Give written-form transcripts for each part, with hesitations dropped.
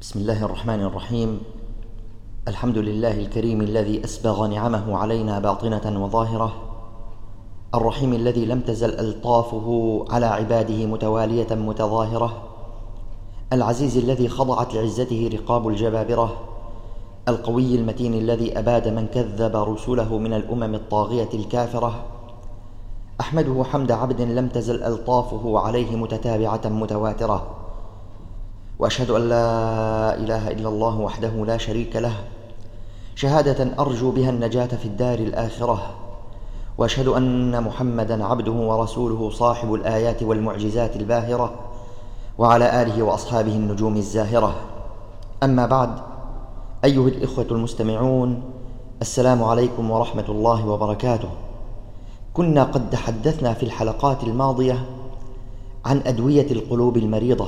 بسم الله الرحمن الرحيم. الحمد لله الكريم الذي أسبغ نعمه علينا باطنة وظاهرة، الرحيم الذي لم تزل ألطافه على عباده متوالية متظاهرة، العزيز الذي خضعت لعزته رقاب الجبابرة، القوي المتين الذي أباد من كذب رسله من الأمم الطاغية الكافرة. أحمده حمد عبد لم تزل ألطافه عليه متتابعة متواترة، وأشهد أن لا إله إلا الله وحده لا شريك له، شهادة أرجو بها النجاة في الدار الآخرة، وأشهد أن محمدًا عبده ورسوله صاحب الآيات والمعجزات الباهرة، وعلى آله وأصحابه النجوم الزاهرة. أما بعد، أيها الإخوة المستمعون، السلام عليكم ورحمة الله وبركاته. كنا قد تحدثنا في الحلقات الماضية عن أدوية القلوب المريضة،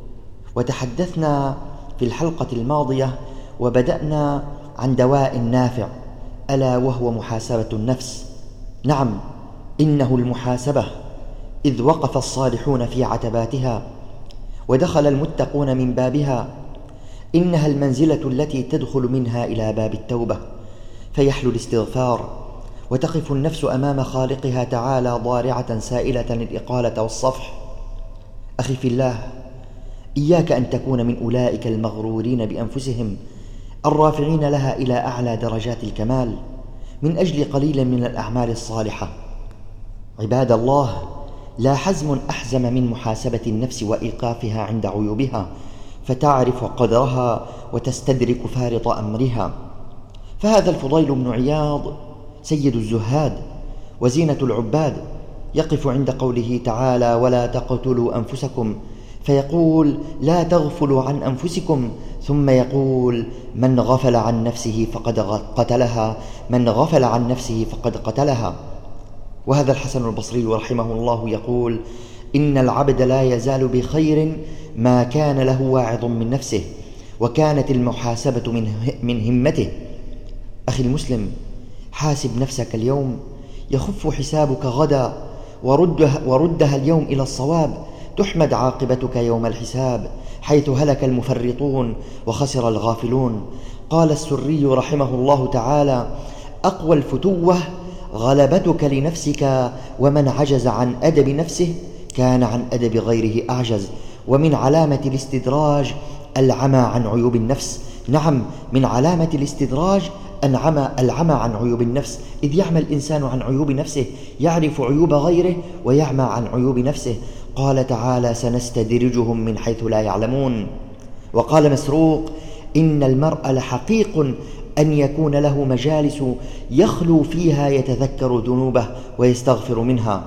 وتحدثنا في الحلقة الماضية وبدأنا عن دواء نافع، ألا وهو محاسبة النفس. نعم، إنه المحاسبة، إذ وقف الصالحون في عتباتها ودخل المتقون من بابها. إنها المنزلة التي تدخل منها إلى باب التوبة، فيحلو الاستغفار، وتقف النفس أمام خالقها تعالى ضارعة سائلة الإقالة والصفح. أخي في الله، إياك أن تكون من أولئك المغرورين بأنفسهم الرافعين لها إلى أعلى درجات الكمال من أجل قليل من الأعمال الصالحة. عباد الله، لا حزم أحزم من محاسبة النفس وإيقافها عند عيوبها، فتعرف قدرها وتستدرك فارط أمرها. فهذا الفضيل بن عياض سيد الزهاد وزينة العباد يقف عند قوله تعالى: ولا تقتلوا أنفسكم، فيقول: لا تغفلوا عن أنفسكم، ثم يقول: من غفل عن نفسه فقد قتلها، من غفل عن نفسه فقد قتلها. وهذا الحسن البصري رحمه الله يقول: إن العبد لا يزال بخير ما كان له واعظ من نفسه، وكانت المحاسبة من همته. أخي المسلم، حاسب نفسك اليوم يخف حسابك غدا، وردها اليوم إلى الصواب، تحمد عاقبتك يوم الحساب، حيث هلك المفرطون وخسر الغافلون. قال السري رحمه الله تعالى: أقوى الفتوة غلبتك لنفسك، ومن عجز عن أدب نفسه كان عن أدب غيره أعجز. ومن علامة الاستدراج العمى عن عيوب النفس. نعم، من علامة الاستدراج العمى عن عيوب النفس، إذ يعمى الإنسان عن عيوب نفسه، يعرف عيوب غيره ويعمى عن عيوب نفسه. قال تعالى: سنستدرجهم من حيث لا يعلمون. وقال مسروق: إن المرء لحقيق أن يكون له مجالس يخلو فيها يتذكر ذنوبه ويستغفر منها.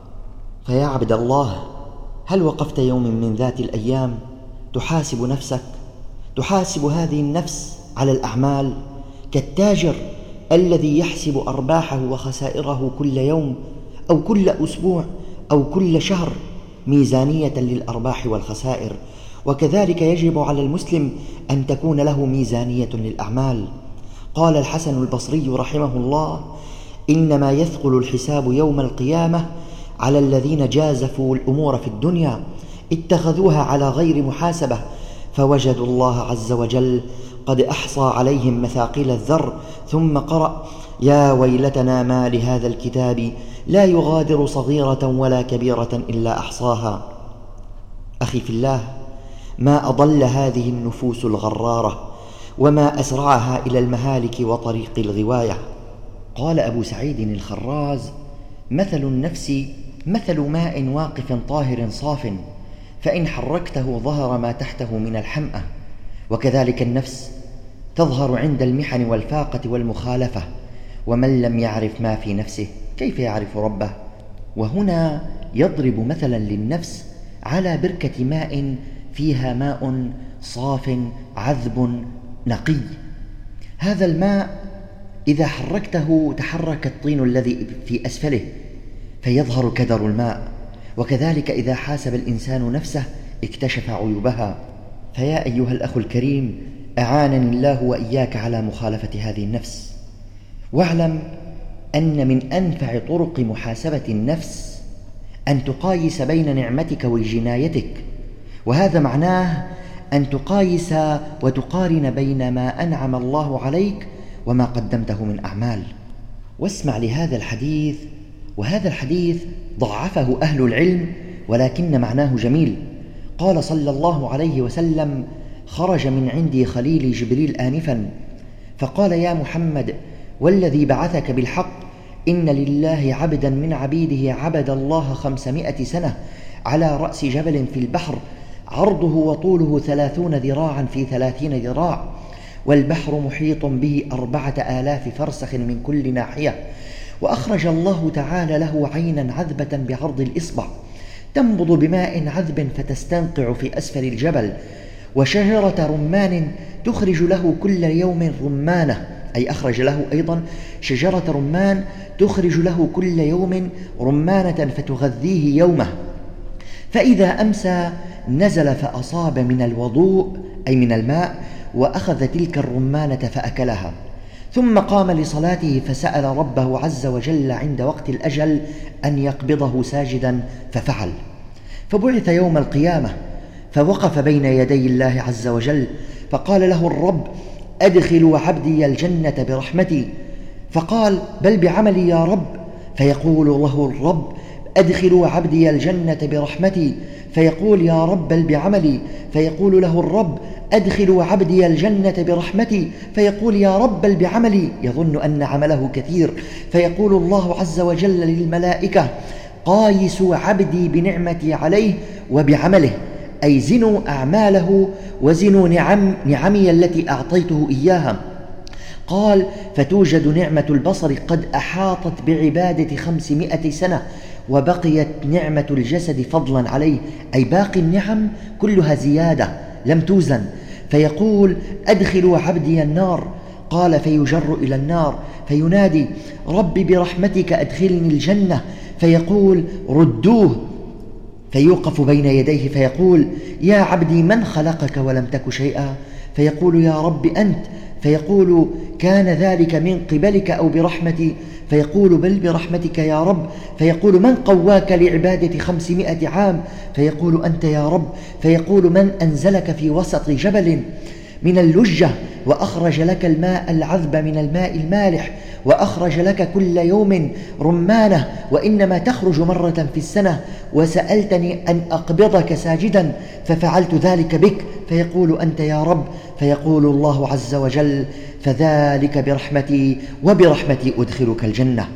فيا عبد الله، هل وقفت يوم من ذات الأيام تحاسب نفسك، تحاسب هذه النفس على الأعمال، كالتاجر الذي يحسب أرباحه وخسائره كل يوم أو كل أسبوع أو كل شهر، ميزانية للأرباح والخسائر؟ وكذلك يجب على المسلم أن تكون له ميزانية للأعمال. قال الحسن البصري رحمه الله: إنما يثقل الحساب يوم القيامة على الذين جازفوا الأمور في الدنيا، اتخذوها على غير محاسبة، فوجدوا الله عز وجل قد أحصى عليهم مثاقيل الذر، ثم قرأ: يا ويلتنا ما لهذا الكتاب لا يغادر صغيرة ولا كبيرة إلا أحصاها. أخي في الله، ما أضل هذه النفوس الغرارة، وما أسرعها إلى المهالك وطريق الغواية. قال أبو سعيد الخراز: مثل النفس مثل ماء واقف طاهر صاف، فإن حركته ظهر ما تحته من الحمأة. وكذلك النفس تظهر عند المحن والفاقة والمخالفة، ومن لم يعرف ما في نفسه كيف يعرف ربه؟ وهنا يضرب مثلا للنفس على بركة ماء فيها ماء صاف عذب نقي. هذا الماء إذا حركته تحرك الطين الذي في أسفله فيظهر كدر الماء، وكذلك إذا حاسب الإنسان نفسه اكتشف عيوبها. فيا أيها الأخ الكريم، أعانني الله وإياك على مخالفة هذه النفس. واعلم أن من أنفع طرق محاسبة النفس أن تقايس بين نعمتك وجنايتك، وهذا معناه أن تقايس وتقارن بين ما أنعم الله عليك وما قدمته من أعمال. واسمع لهذا الحديث، وهذا الحديث ضعفه أهل العلم ولكن معناه جميل. قال صلى الله عليه وسلم: خرج من عندي خليلي جبريل آنفا فقال: يا محمد، والذي بعثك بالحق، إن لله عبدا من عبيده عبد الله 500 سنة على رأس جبل في البحر، عرضه وطوله 30 ذراعا في 30 ذراع، والبحر محيط به 4000 فرسخ من كل ناحية، وأخرج الله تعالى له عينا عذبة بعرض الإصبع تنبض بماء عذب فتستنقع في أسفل الجبل، وشجرة رمان تخرج له كل يوم رمانة، أي أخرج له أيضا شجرة رمان تخرج له كل يوم رمانة فتغذيه يومه، فإذا أمسى نزل فأصاب من الوضوء أي من الماء وأخذ تلك الرمانة فأكلها، ثم قام لصلاته فسأل ربه عز وجل عند وقت الأجل أن يقبضه ساجدا ففعل، فبعث يوم القيامة فوقف بين يدي الله عز وجل فقال له الرب: أدخلوا عبدي الجنة برحمتي، فقال: بل بعملي يا رب، فيقول له الرب: أدخلوا عبدي الجنة برحمتي، فيقول: يا رب بل بعملي، فيقول له الرب: أدخلوا عبدي الجنة برحمتي، فيقول: يا رب بل بعملي، يظن أن عمله كثير، فيقول الله عز وجل للملائكة: قايسوا عبدي بنعمتي عليه وبعمله، أي زنوا أعماله وزنوا نعمي التي أعطيته إياها. قال: فتوجد نعمة البصر قد أحاطت بعبادة 500 سنة، وبقيت نعمة الجسد فضلا عليه، أي باقي النعم كلها زيادة لم توزن، فيقول: أدخلوا عبدي النار. قال: فيجر إلى النار فينادي: رب برحمتك أدخلني الجنة، فيقول: ردوه، فيوقف بين يديه فيقول: يا عبدي من خلقك ولم تك شيئا؟ فيقول: يا رب أنت، فيقول: كان ذلك من قبلك أو برحمتي؟ فيقول: بل برحمتك يا رب. فيقول: من قواك لعبادة 500 عام؟ فيقول: أنت يا رب. فيقول: من أنزلك في وسط جبل من اللجة وأخرج لك الماء العذب من الماء المالح، وأخرج لك كل يوم رمانة، وإنما تخرج مرة في السنة، وسألتني أن أقبضك ساجدا ففعلت ذلك بك؟ فيقول: أنت يا رب. فيقول الله عز وجل: فذلك برحمتي، وبرحمتي أدخلك الجنة.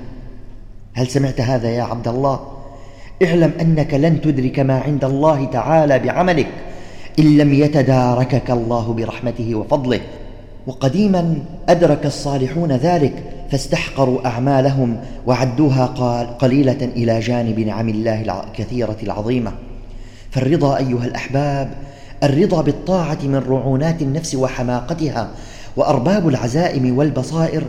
هل سمعت هذا يا عبد الله؟ اعلم أنك لن تدرك ما عند الله تعالى بعملك إن لم يتداركك الله برحمته وفضله. وقديما أدرك الصالحون ذلك فاستحقروا أعمالهم وعدوها قليلة إلى جانب نعم الله الكثيرة العظيمة. فالرضا أيها الأحباب، الرضا بالطاعة من رعونات النفس وحماقتها، وأرباب العزائم والبصائر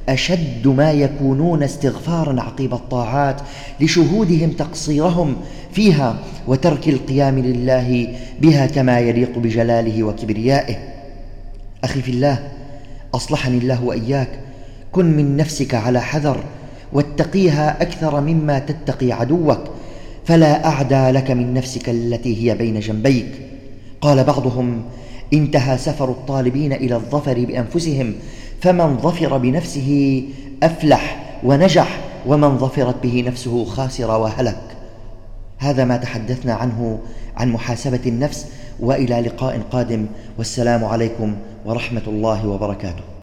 أشد ما يكونون استغفارا عقب الطاعات لشهودهم تقصيرهم فيها وترك القيام لله بها كما يليق بجلاله وكبريائه. أخي في الله، أصلحني الله وإياك، كن من نفسك على حذر، واتقيها أكثر مما تتقي عدوك، فلا أعدى لك من نفسك التي هي بين جنبيك. قال بعضهم: انتهى سفر الطالبين إلى الظفر بأنفسهم، فمن ظفر بنفسه أفلح ونجح، ومن ظفرت به نفسه خاسر وهلك. هذا ما تحدثنا عنه عن محاسبة النفس، وإلى لقاء قادم، والسلام عليكم ورحمة الله وبركاته.